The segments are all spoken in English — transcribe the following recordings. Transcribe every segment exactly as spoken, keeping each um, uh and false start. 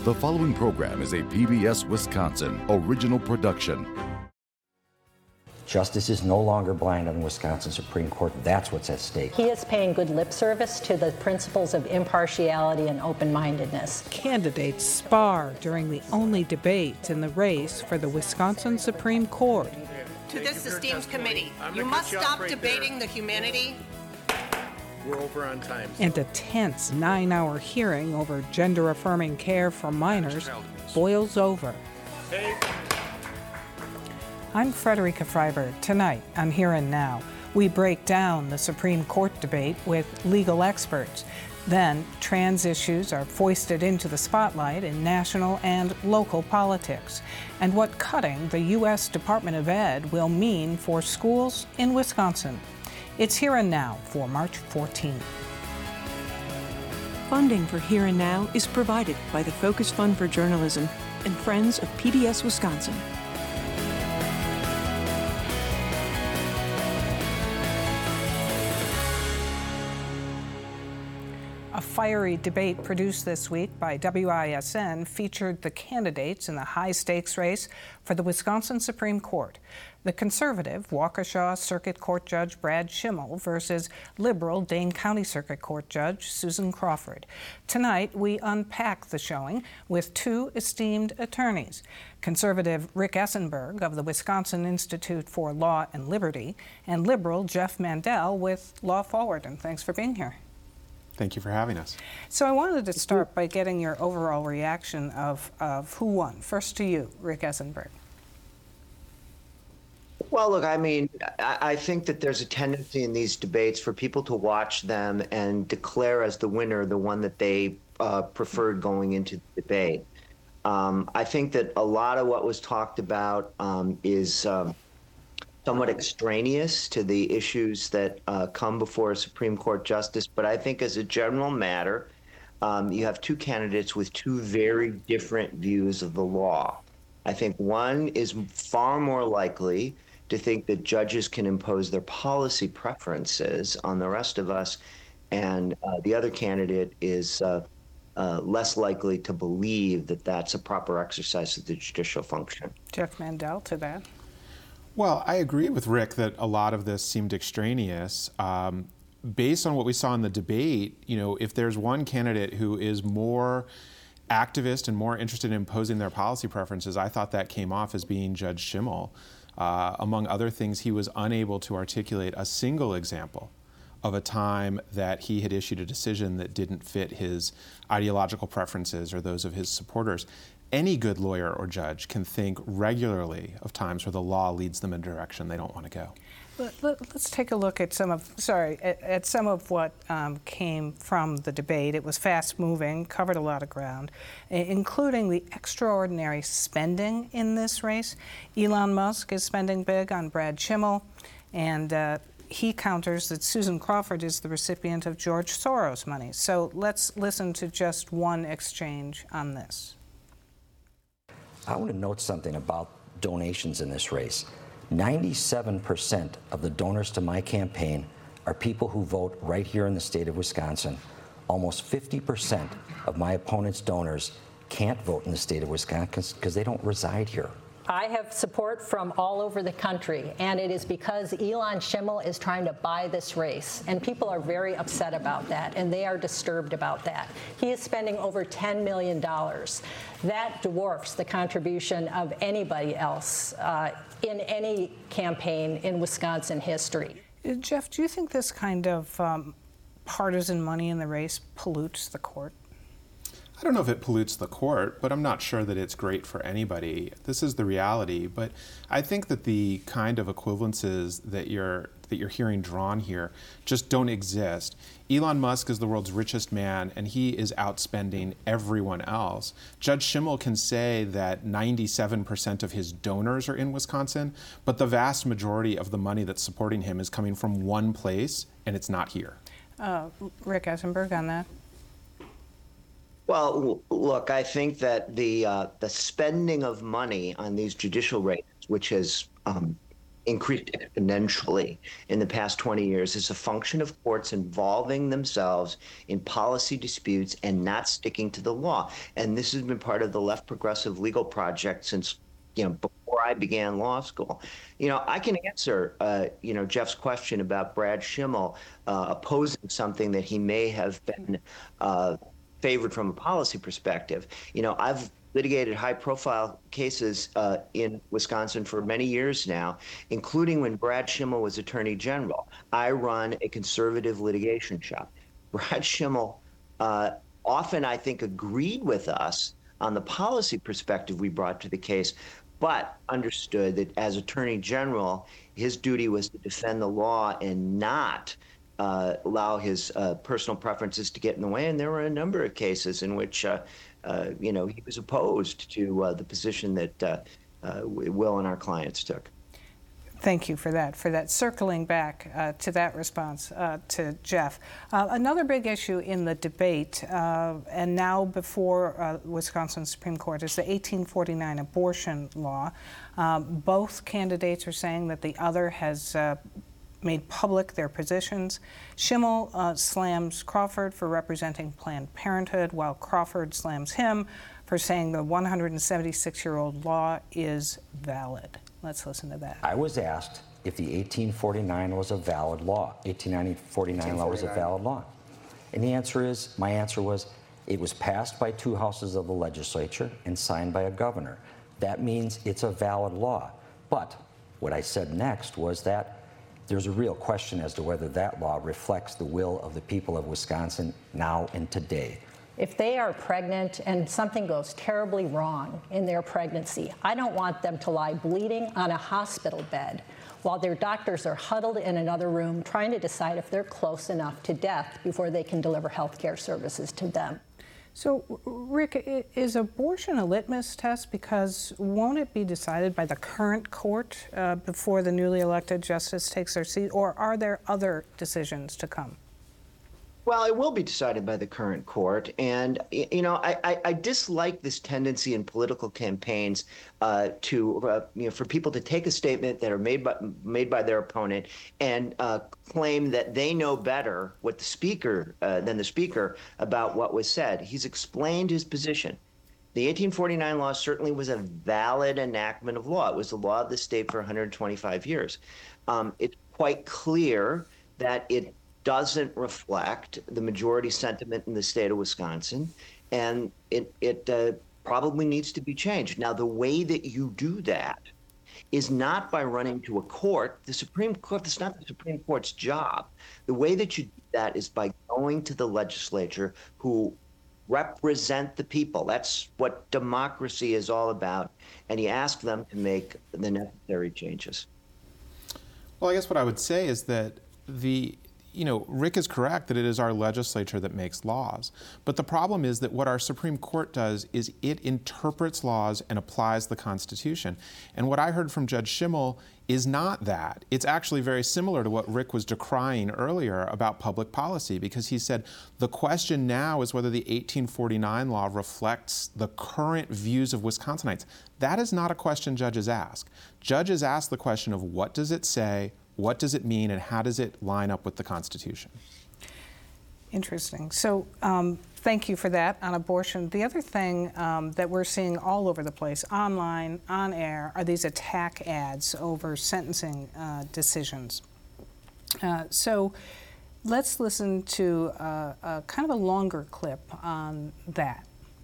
The following program is a P B S Wisconsin original production. Justice is no longer blind on the Wisconsin Supreme Court. That's what's at stake. He is paying good lip service to the principles of impartiality and open-mindedness. Candidates spar during the only debate in the race for the Wisconsin Supreme Court. To this esteemed committee, you must stop right debating there. the humanity. We're over on time. So. And a tense nine-hour hearing over gender-affirming care for minors boils over. Hey. I'm Frederica Freiberg. Tonight on Here and Now, we break down the Supreme Court debate with legal experts. Then, trans issues are foisted into the spotlight in national and local politics, and what cutting the U S Department of Ed will mean for schools in Wisconsin. It's Here and Now for March fourteenth. Funding for Here and Now is provided by the Focus Fund for Journalism and Friends of P B S Wisconsin. A fiery debate produced this week by W I S N featured the candidates in the high-stakes race for the Wisconsin Supreme Court. The conservative Waukesha Circuit Court Judge Brad Schimel versus liberal Dane County Circuit Court Judge Susan Crawford. Tonight, we unpack the showing with two esteemed attorneys, conservative Rick Essenberg of the Wisconsin Institute for Law and Liberty and liberal Jeff Mandel with Law Forward. And thanks for being here. Thank you for having us. So I wanted to start by getting your overall reaction of, of who won. First to you, Rick Essenberg. Well, look, I mean, I, I think that there's a tendency in these debates for people to watch them and declare as the winner the one that they uh, preferred going into the debate. Um, I think that a lot of what was talked about um, is um, somewhat extraneous to the issues that uh, come before a Supreme Court justice. But I think as a general matter, um, you have two candidates with two very different views of the law. I think one is far more likely to think that judges can impose their policy preferences on the rest of us, and uh, the other candidate is uh, uh, less likely to believe that that's a proper exercise of the judicial function. Jeff Mandel to that. Well, I agree with Rick that a lot of this seemed extraneous. Um, based on what we saw in the debate, you know, if there's one candidate who is more activist and more interested in imposing their policy preferences, I thought that came off as being Judge Schimel. Uh, among other things, he was unable to articulate a single example of a time that he had issued a decision that didn't fit his ideological preferences or those of his supporters. Any good lawyer or judge can think regularly of times where the law leads them in a direction they don't want to go. Let, let, let's take a look at some of, sorry, at, at some of what um, came from the debate. It was fast-moving, covered a lot of ground, including the extraordinary spending in this race. Elon Musk is spending big on Brad Schimel, and uh, he counters that Susan Crawford is the recipient of George Soros money. So let's listen to just one exchange on this. I want to note something about donations in this race. ninety-seven percent of the donors to my campaign are people who vote right here in the state of Wisconsin. Almost fifty percent of my opponent's donors can't vote in the state of Wisconsin because they don't reside here. I have support from all over the country, and it is because Elon Schimel is trying to buy this race, and people are very upset about that, and they are disturbed about that. He is spending over ten million dollars. That dwarfs the contribution of anybody else uh, in any campaign in Wisconsin history. Jeff, do you think this kind of um, partisan money in the race pollutes the court? I don't know if it pollutes the court, but I'm not sure that it's great for anybody. This is the reality, but I think that the kind of equivalences that you're that you're hearing drawn here just don't exist. Elon Musk is the world's richest man, and he is outspending everyone else. Judge Schimel can say that ninety-seven percent of his donors are in Wisconsin, but the vast majority of the money that's supporting him is coming from one place, and it's not here. Uh, Rick Essenberg on that. Well, look, I think that the uh, the spending of money on these judicial races, which has um, increased exponentially in the past twenty years as a function of courts involving themselves in policy disputes and not sticking to the law. And this has been part of the left progressive legal project since, you know, before I began law school. You know, I can answer, uh, you know, Jeff's question about Brad Schimmel uh, opposing something that he may have been uh, favored from a policy perspective. You know, I've litigated high-profile cases uh, in Wisconsin for many years now, including when Brad Schimmel was Attorney General. I run a conservative litigation shop. Brad Schimmel uh, often, I think, agreed with us on the policy perspective we brought to the case, but understood that as Attorney General, his duty was to defend the law and not uh, allow his uh, personal preferences to get in the way. And there were a number of cases in which uh, Uh, you know, he was opposed to uh, the position that uh, uh, Will and our clients took. Thank you for that, for that. Circling back uh, to that response uh, to Jeff. Uh, another big issue in the debate, uh, and now before uh, Wisconsin Supreme Court, is the eighteen forty-nine abortion law. Um, both candidates are saying that the other has uh, made public their positions. Schimmel uh, slams Crawford for representing Planned Parenthood, while Crawford slams him for saying the one hundred seventy-six-year-old law is valid. Let's listen to that. I was asked if the eighteen forty-nine was a valid law. eighteen forty-nine law was a valid law. And the answer is, my answer was, it was passed by two houses of the legislature and signed by a governor. That means it's a valid law. But what I said next was that there's a real question as to whether that law reflects the will of the people of Wisconsin now and today. If they are pregnant and something goes terribly wrong in their pregnancy, I don't want them to lie bleeding on a hospital bed while their doctors are huddled in another room trying to decide if they're close enough to death before they can deliver health care services to them. So, Rick, is abortion a litmus test? Because won't it be decided by the current court uh, before the newly elected justice takes their seat, or are there other decisions to come? Well, it will be decided by the current court. And, you know, I, I, I dislike this tendency in political campaigns uh, to, uh, you know, for people to take a statement that are made by, made by their opponent and uh, claim that they know better what the speaker, uh, than the speaker about what was said. He's explained his position. The eighteen forty-nine law certainly was a valid enactment of law. It was the law of the state for one hundred twenty-five years. Um, it's quite clear that it doesn't reflect the majority sentiment in the state of Wisconsin, and it, it uh, probably needs to be changed. Now, the way that you do that is not by running to a court. The Supreme Court, that's not the Supreme Court's job. The way that you do that is by going to the legislature who represent the people. That's what democracy is all about, and you ask them to make the necessary changes. Well, I guess what I would say is that the You know, Rick is correct that it is our legislature that makes laws. But the problem is that what our Supreme Court does is it interprets laws and applies the Constitution. And what I heard from Judge Schimmel is not that. It's actually very similar to what Rick was decrying earlier about public policy, because he said the question now is whether the eighteen forty-nine law reflects the current views of Wisconsinites. That is not a question judges ask. Judges ask the question of what does it say, what does it mean, and how does it line up with the Constitution? Interesting. So um, thank you for that on abortion. The other thing um, that we're seeing all over the place, online, on air, are these attack ads over sentencing uh, decisions. Uh, so let's listen to uh, a kind of a longer clip on that.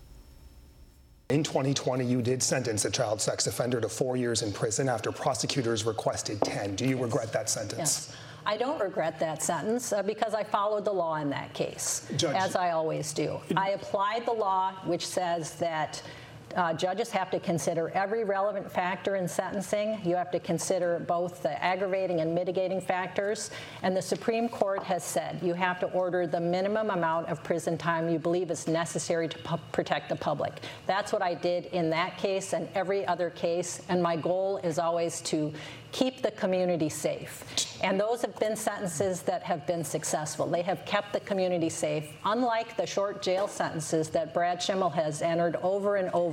In twenty twenty, you did sentence a child sex offender to four years in prison after prosecutors requested ten. Do you yes. regret that sentence? Yes. I don't regret that sentence uh, because I followed the law in that case, Judge, as I always do. I applied the law, which says that Uh, judges have to consider every relevant factor in sentencing. You have to consider both the aggravating and mitigating factors. And the Supreme Court has said you have to order the minimum amount of prison time you believe is necessary to pu- protect the public. That's what I did in that case and every other case. And my goal is always to keep the community safe. And those have been sentences that have been successful. They have kept the community safe, unlike the short jail sentences that Brad Schimmel has entered over and over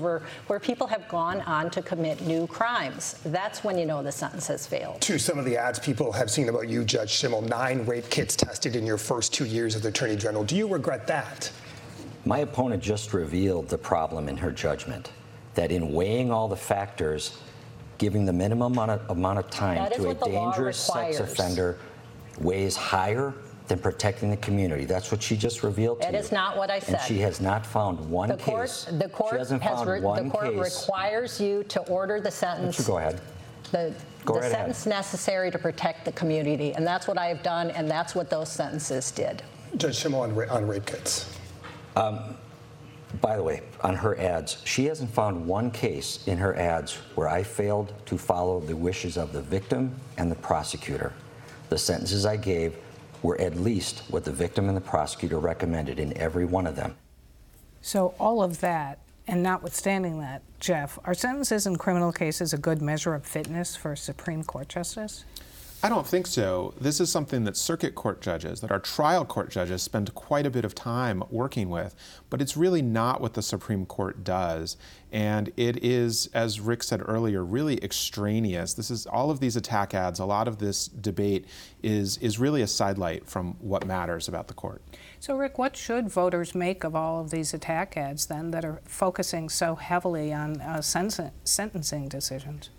over where people have gone on to commit new crimes. That's when you know the sentence has failed. To some of the ads people have seen about you, Judge Schimmel, nine rape kits tested in your first two years as Attorney General. Do you regret that? My opponent just revealed the problem in her judgment, that in weighing all the factors, giving the minimum amount of, amount of time to a dangerous sex offender weighs higher than protecting the community. That's what she just revealed to you. That is not what I said. And she has not found one the court, case. The court, she hasn't has found re- one the court case. requires you to order the sentence. Go ahead. The, Go the right sentence ahead. necessary to protect the community, and that's what I have done, and that's what those sentences did. Judge Schimmel, on, ra- on rape kits. Um, by the way, on her ads, she hasn't found one case in her ads where I failed to follow the wishes of the victim and the prosecutor. The sentences I gave were at least what the victim and the prosecutor recommended in every one of them. So all of that, and notwithstanding that, Jeff, are sentences in criminal cases a good measure of fitness for a Supreme Court justice? I don't think so. This is something that circuit court judges, that our trial court judges spend quite a bit of time working with, but it's really not what the Supreme Court does. And it is, as Rick said earlier, really extraneous. This is all of these attack ads, a lot of this debate is, is really a sidelight from what matters about the court. So, Rick, what should voters make of all of these attack ads, then, that are focusing so heavily on uh, sen- sentencing decisions?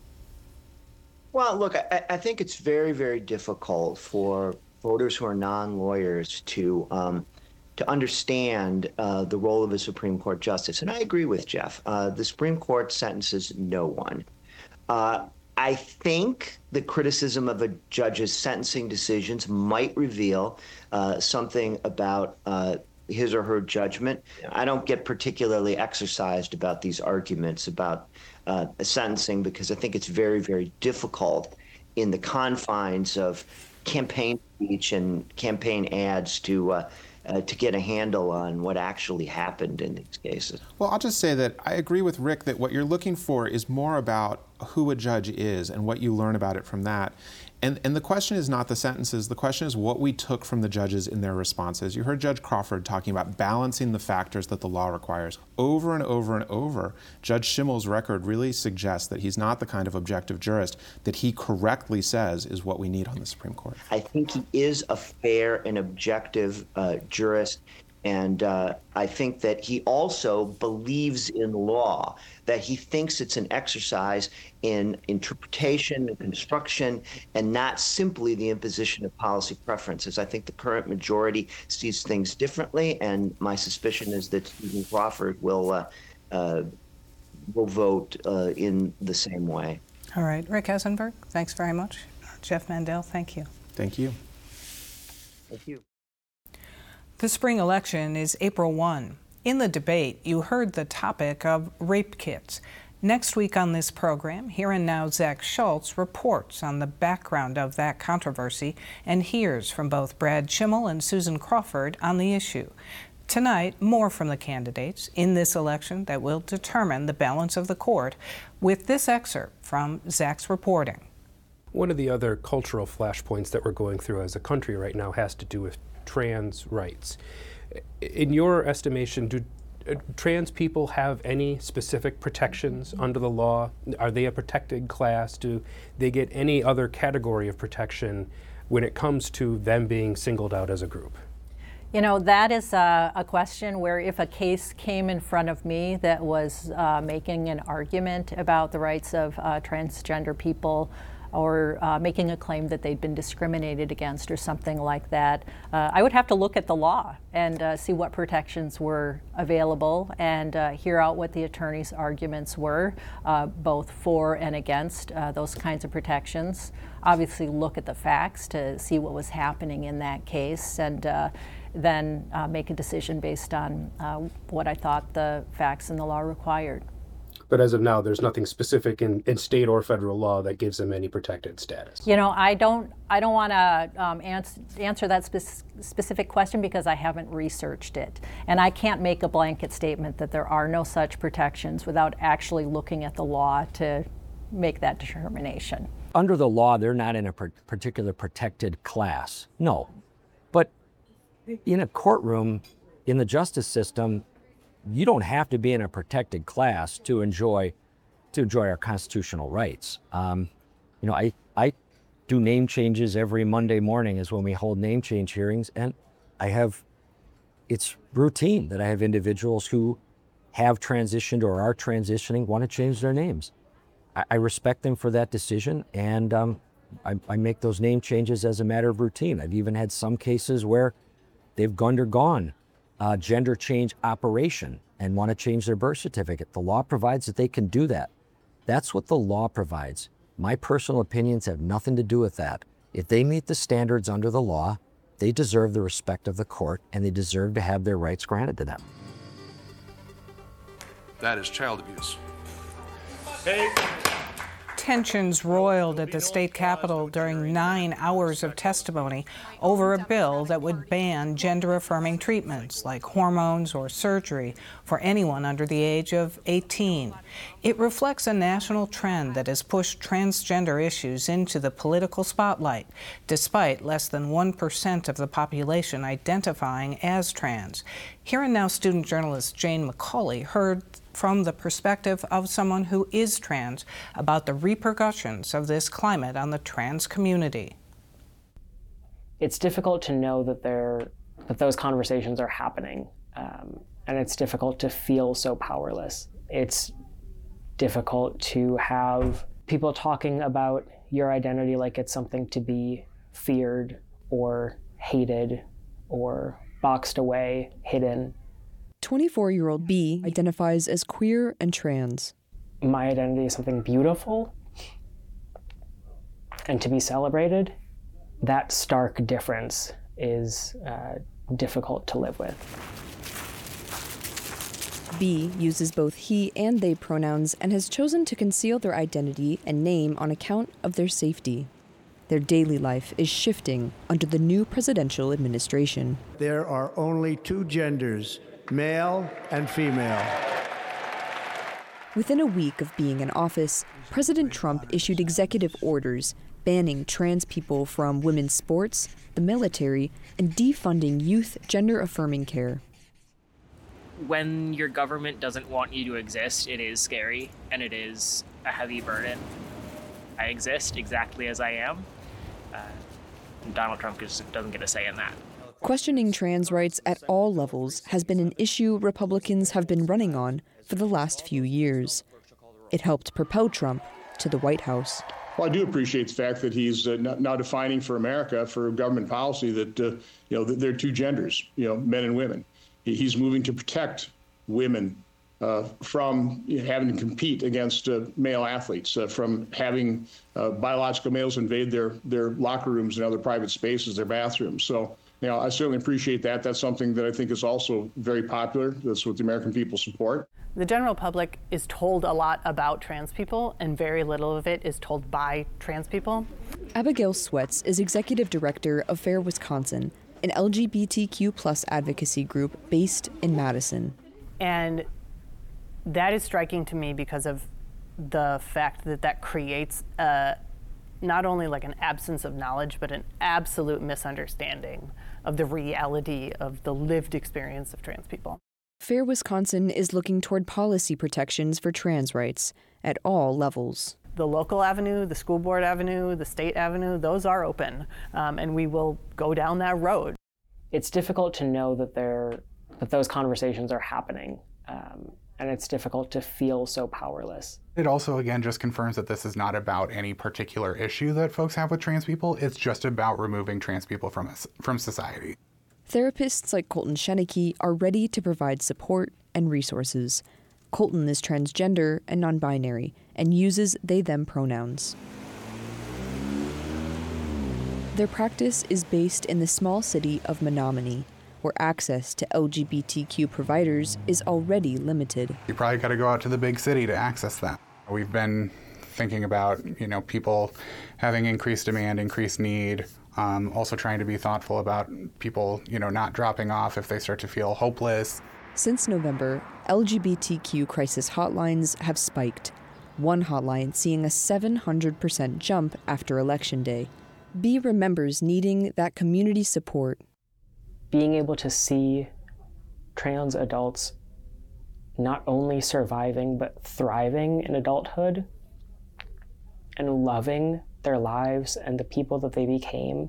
Well, look, I, I think it's very, very difficult for voters who are non-lawyers to um, to understand uh, the role of a Supreme Court justice. And I agree with Jeff. Uh, the Supreme Court sentences no one. Uh, I think the criticism of a judge's sentencing decisions might reveal uh, something about uh, his or her judgment. I don't get particularly exercised about these arguments about uh, sentencing because I think it's very, very difficult in the confines of campaign speech and campaign ads to uh, uh, to get a handle on what actually happened in these cases. Well, I'll just say that I agree with Rick that what you're looking for is more about who a judge is and what you learn about it from that. And, and the question is not the sentences, the question is what we took from the judges in their responses. You heard Judge Crawford talking about balancing the factors that the law requires. Over and over and over, Judge Schimmel's record really suggests that he's not the kind of objective jurist that he correctly says is what we need on the Supreme Court. I think he is a fair and objective uh, jurist. And uh, I think that he also believes in law, that he thinks it's an exercise in interpretation and construction and not simply the imposition of policy preferences. I think the current majority sees things differently, and my suspicion is that Stephen Crawford will, uh, uh, will vote uh, in the same way. All right. Rick Essenberg, thanks very much. Jeff Mandel, thank you. Thank you. Thank you. The spring election is April first. In the debate, you heard the topic of rape kits. Next week on this program, Here and Now Zach Schultz reports on the background of that controversy and hears from both Brad Schimmel and Susan Crawford on the issue. Tonight, more from the candidates in this election that will determine the balance of the court, with this excerpt from Zach's reporting. One of the other cultural flashpoints that we're going through as a country right now has to do with trans rights. In your estimation, do uh, trans people have any specific protections under the law? Are they a protected class? Do they get any other category of protection when it comes to them being singled out as a group? You know, that is a, a question where if a case came in front of me that was uh, making an argument about the rights of uh, transgender people, or uh, making a claim that they'd been discriminated against or something like that, uh, I would have to look at the law and uh, see what protections were available and uh, hear out what the attorney's arguments were, uh, both for and against uh, those kinds of protections. Obviously look at the facts to see what was happening in that case, and uh, then uh, make a decision based on uh, what I thought the facts and the law required. But as of now, there's nothing specific in, in state or federal law that gives them any protected status. You know, I don't, I don't want to um, ans- answer that spe- specific question because I haven't researched it, and I can't make a blanket statement that there are no such protections without actually looking at the law to make that determination. Under the law, they're not in a per- particular protected class. No, but in a courtroom, in the justice system, you don't have to be in a protected class to enjoy to enjoy our constitutional rights. Um, you know, I, I do name changes every Monday morning is when we hold name change hearings, and I have, it's routine that I have individuals who have transitioned or are transitioning want to change their names. I, I respect them for that decision, and um, I, I make those name changes as a matter of routine. I've even had some cases where they've undergone uh, gender change operation and want to change their birth certificate. The law provides that they can do that. That's what the law provides. My personal opinions have nothing to do with that. If they meet the standards under the law, they deserve the respect of the court, and they deserve to have their rights granted to them. That is child abuse. Hey. Tensions roiled at the state capitol during nine hours of testimony over a bill that would ban gender-affirming treatments like hormones or surgery for anyone under the age of eighteen. It reflects a national trend that has pushed transgender issues into the political spotlight, despite less than one percent of the population identifying as trans. Here and Now student journalist Jane McCauley heard from the perspective of someone who is trans about the repercussions of this climate on the trans community. It's difficult to know that they're, that those conversations are happening, um, and it's difficult to feel so powerless. It's difficult to have people talking about your identity like it's something to be feared or hated or boxed away, hidden. twenty-four-year-old B identifies as queer and trans. My identity is something beautiful and to be celebrated. That stark difference is uh, difficult to live with. B uses both he and they pronouns and has chosen to conceal their identity and name on account of their safety. Their daily life is shifting under the new presidential administration. There are only two genders, male and female. Within a week of being in office, President Trump issued executive orders banning trans people from women's sports, the military, and defunding youth gender-affirming care. When your government doesn't want you to exist, it is scary, and it is a heavy burden. I exist exactly as I am. Uh, Donald Trump just doesn't get a say in that. Questioning trans rights at all levels has been an issue Republicans have been running on for the last few years. It helped propel Trump to the White House. Well, I do appreciate the fact that he's uh, now defining for America, for government policy, that uh, you know that there are two genders, you know, men and women. He's moving to protect women uh, from you know, having to compete against uh, male athletes, uh, from having uh, biological males invade their their locker rooms and other private spaces, their bathrooms. So, you know, I certainly appreciate that. That's something that I think is also very popular. That's what the American people support. The general public is told a lot about trans people, and very little of it is told by trans people. Abigail Sweats is executive director of Fair Wisconsin, an L G B T Q plus advocacy group based in Madison. And that is striking to me because of the fact that that creates a, not only like an absence of knowledge, but an absolute misunderstanding of the reality of the lived experience of trans people. Fair Wisconsin is looking toward policy protections for trans rights at all levels. The local avenue, the school board avenue, the state avenue, those are open, um, and we will go down that road. It's difficult to know that they're, that those conversations are happening, um, and it's difficult to feel so powerless. It also, again, just confirms that this is not about any particular issue that folks have with trans people. It's just about removing trans people from us, from society. Therapists like Colton Sheneke are ready to provide support and resources. Colton is transgender and non-binary and uses they-them pronouns. Their practice is based in the small city of Menominee, where access to L G B T Q providers is already limited. You probably got to go out to the big city to access that. We've been thinking about, you know, people having increased demand, increased need, um, also trying to be thoughtful about people, you know, not dropping off if they start to feel hopeless. Since November, L G B T Q crisis hotlines have spiked, one hotline seeing a seven hundred percent jump after Election Day. B remembers needing that community support. Being able to see trans adults not only surviving, but thriving in adulthood and loving their lives and the people that they became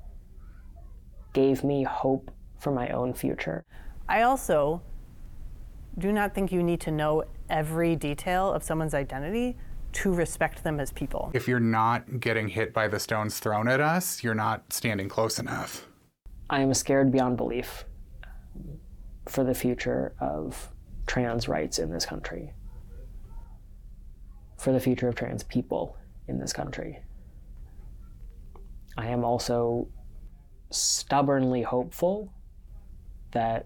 gave me hope for my own future. I also do not think you need to know every detail of someone's identity to respect them as people. If you're not getting hit by the stones thrown at us, you're not standing close enough. I am scared beyond belief for the future of trans rights in this country, for the future of trans people in this country. I am also stubbornly hopeful that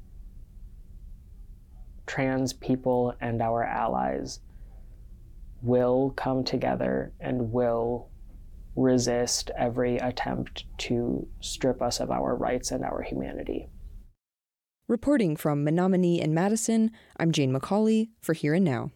trans people and our allies will come together and will resist every attempt to strip us of our rights and our humanity. Reporting from Menominee and Madison, I'm Jane McCauley for Here and Now.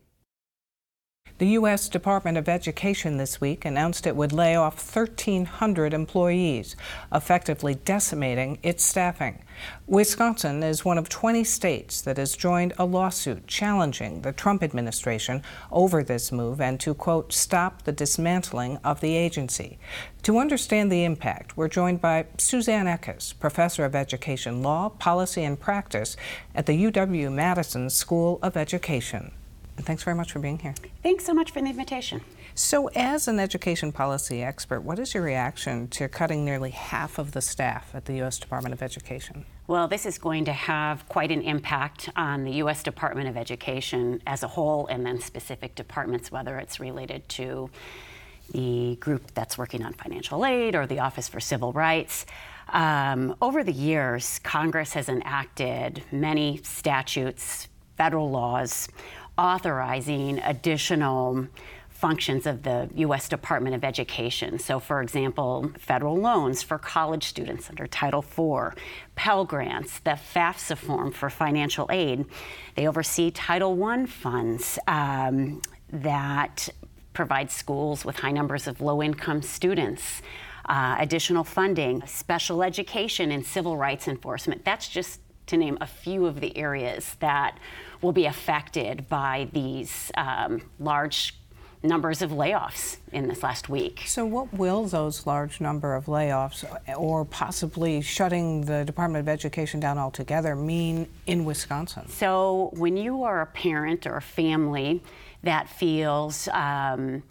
The U S Department of Education this week announced it would lay off thirteen hundred employees, effectively decimating its staffing. Wisconsin is one of twenty states that has joined a lawsuit challenging the Trump administration over this move and to, quote, stop the dismantling of the agency. To understand the impact, we're joined by Suzanne Eckes, professor of education law, policy, and practice at the U W-Madison School of Education. And thanks very much for being here. Thanks so much for the invitation. So as an education policy expert, what is your reaction to cutting nearly half of the staff at the U S Department of Education? Well, this is going to have quite an impact on the U S Department of Education as a whole, and then specific departments, whether it's related to the group that's working on financial aid or the Office for Civil Rights. Um, over the years, Congress has enacted many statutes, federal laws, authorizing additional functions of the U S Department of Education. So, for example, federal loans for college students under Title four, Pell Grants, the FAFSA form for financial aid. They oversee Title one funds um, that provide schools with high numbers of low-income students, uh, additional funding, special education, and civil rights enforcement. That's just to name a few of the areas that will be affected by these um, large numbers of layoffs in this last week. So what will those large number of layoffs or possibly shutting the Department of Education down altogether mean in Wisconsin? So when you are a parent or a family that feels um,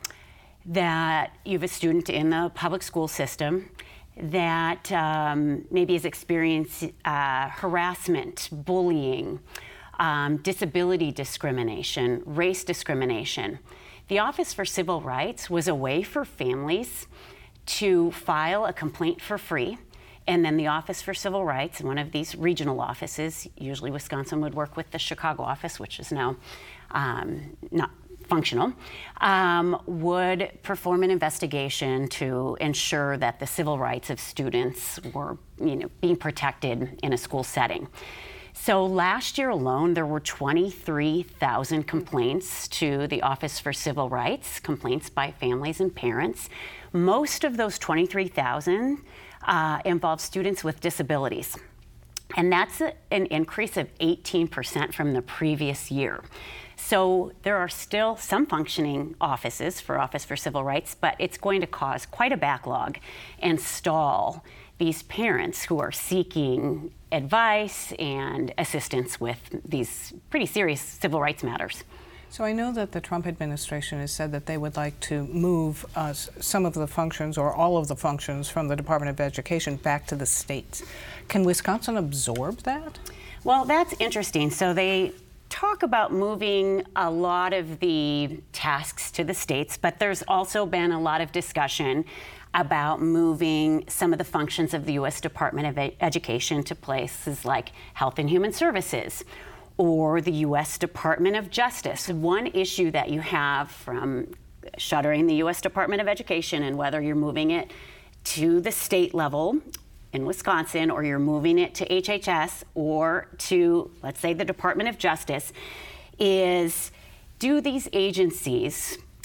that you have a student in the public school system that um, maybe has experienced uh, harassment, bullying, um, disability discrimination, race discrimination. The Office for Civil Rights was a way for families to file a complaint for free, and then the Office for Civil Rights, one of these regional offices, usually Wisconsin would work with the Chicago office, which is now um, not functional, um, would perform an investigation to ensure that the civil rights of students were, you know, being protected in a school setting. So last year alone, there were twenty-three thousand complaints to the Office for Civil Rights, complaints by families and parents. Most of those twenty-three thousand uh, involved students with disabilities. And that's a, an increase of eighteen percent from the previous year. So there are still some functioning offices for Office for Civil Rights, but it's going to cause quite a backlog and stall these parents who are seeking advice and assistance with these pretty serious civil rights matters. So I know that the Trump administration has said that they would like to move uh, some of the functions or all of the functions from the Department of Education back to the states. Can Wisconsin absorb that? Well, that's interesting. So they talk about moving a lot of the tasks to the states, but there's also been a lot of discussion about moving some of the functions of the U S Department of Ed- Education to places like Health and Human Services or the U S Department of Justice. One issue that you have from shuttering the U S Department of Education, and whether you're moving it to the state level in Wisconsin or you're moving it to H H S or to, let's say, the Department of Justice, is do these agencies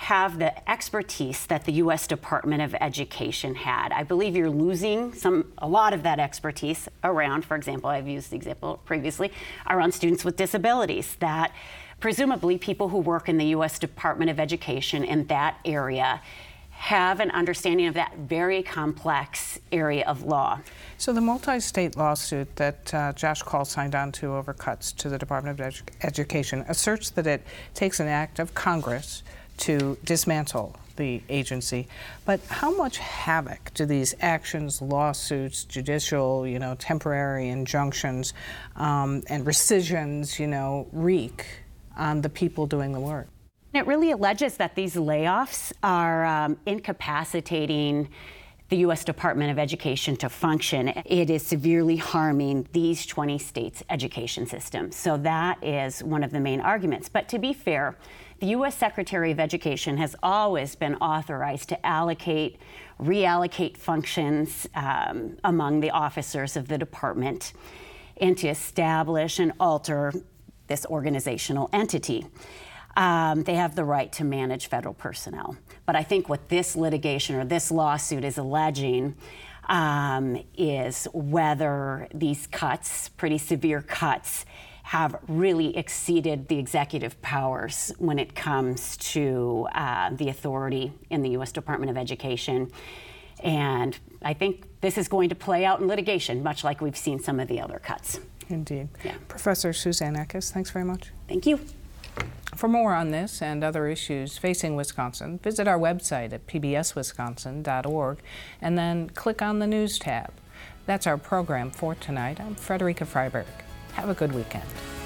have the expertise that the U S Department of Education had. I believe you're losing some, a lot of that expertise around, for example, I've used the example previously, around students with disabilities, that presumably people who work in the U S Department of Education in that area have an understanding of that very complex area of law. So the multi-state lawsuit that uh, Josh Kaul signed on to over cuts to the Department of Edu- Education asserts that it takes an act of Congress to dismantle the agency. But how much havoc do these actions, lawsuits, judicial, you know, temporary injunctions, um, and rescissions, you know, wreak on the people doing the work? It really alleges that these layoffs are um, incapacitating the U S Department of Education to function. It is severely harming these twenty states' education systems. So that is one of the main arguments. But to be fair, the U S Secretary of Education has always been authorized to allocate, reallocate functions um, among the officers of the department and to establish and alter this organizational entity. Um, they have the right to manage federal personnel. But I think what this litigation or this lawsuit is alleging um, is whether these cuts, pretty severe cuts, have really exceeded the executive powers when it comes to uh, the authority in the U S Department of Education. And I think this is going to play out in litigation, much like we've seen some of the other cuts. Indeed. Yeah. Professor Suzanne Eckes, thanks very much. Thank you. For more on this and other issues facing Wisconsin, visit our website at p b s wisconsin dot org and then click on the News tab. That's our program for tonight. I'm Frederica Freiberg. Have a good weekend.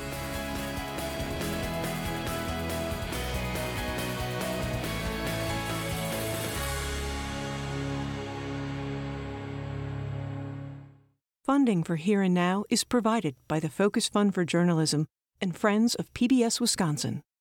Funding for Here and Now is provided by the Focus Fund for Journalism and Friends of P B S Wisconsin.